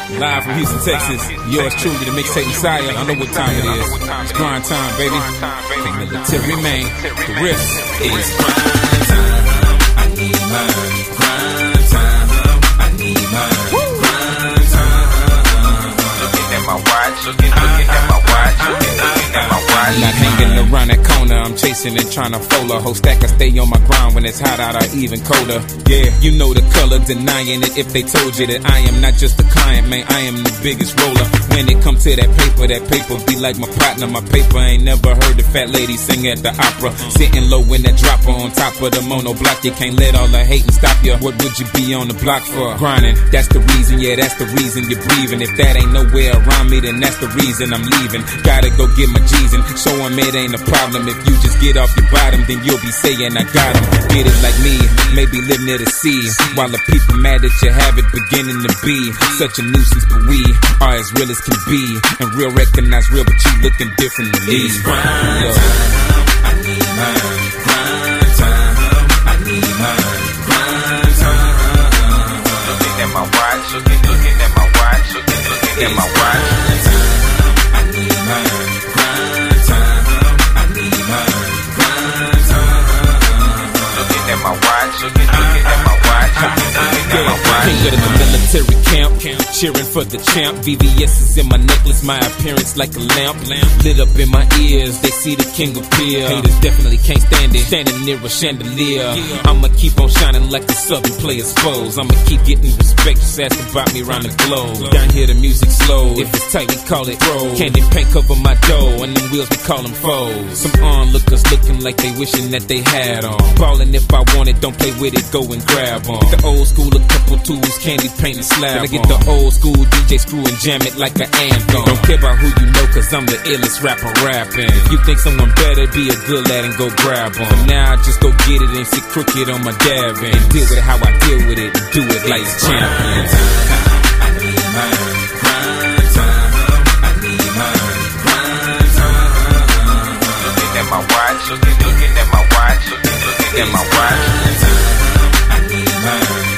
Live from Houston, Texas. Yours truly, the mixtape Messiah. I know what time it is. It's grind time, baby. Military man. The riff is grind time. I need mine. Grind time. I need mine. Grind time. Looking at my watch. Looking at my watch. Looking at my watch. Not hanging around that corner. I'm chasing and trying to fold a whole stack. I stay on my grind when it's hot out or even colder. Yeah, you know the color, denying it if they told you that I am not just a client, man, I am the biggest roller. When it comes to that paper be like my partner. My paper ain't never heard the fat lady sing at the opera. Sitting low in that dropper on top of the mono block. You can't let all the hating stop you. What would you be on the block for? Grinding, that's the reason, yeah, that's the reason you're breathing. If that ain't nowhere around me, then that's the reason I'm leaving. Gotta go get my G's and show them it ain't a problem. If you just get off your bottom, then you'll be saying I got them. Get it like me, maybe live near the sea. While the people mad that you have it beginning to be such a nuisance, but we are as real as can be. And real recognize real, but you looking different than me. It's grind time, I need mine. Grind time, I need mine. Grind time. Looking at my watch, looking at my watch, looking at my watch. Grind time, I need mine. Grind time, I need mine. Grind time. Looking at my watch, looking at my watch, looking at my watch. Can't go to the military camp, cheering for the champ. VVS is in my necklace, my appearance like a lamp. Lit up in my ears, they see the king appear. Haters definitely can't stand it, standing near a chandelier. I'ma keep on shining like the southern players foes. I'ma keep getting respect, just ask about me around the globe. Down here the music slow, if it's tight we call it pro. Candy paint cover my dough, and them wheels we call them foes. Some onlookers looking like they wishing that they had on. Ballin' if I want it, don't play with it, go and grab on. The old school, a couple tools, candy paint and slab. Gotta get the old school DJ screw and jam it like an anthem. Don't care about who you know, cause I'm the illest rapper rapping. If you think someone better, be a good lad and go grab them. For now, I just go get it and sit crooked on my dab and deal with it how I deal with it and do it like a champion. I need mine. Grind time, I need mine. Grind time. Looking at my watch, looking at my watch, looking at my watch. Grind time, I need mine.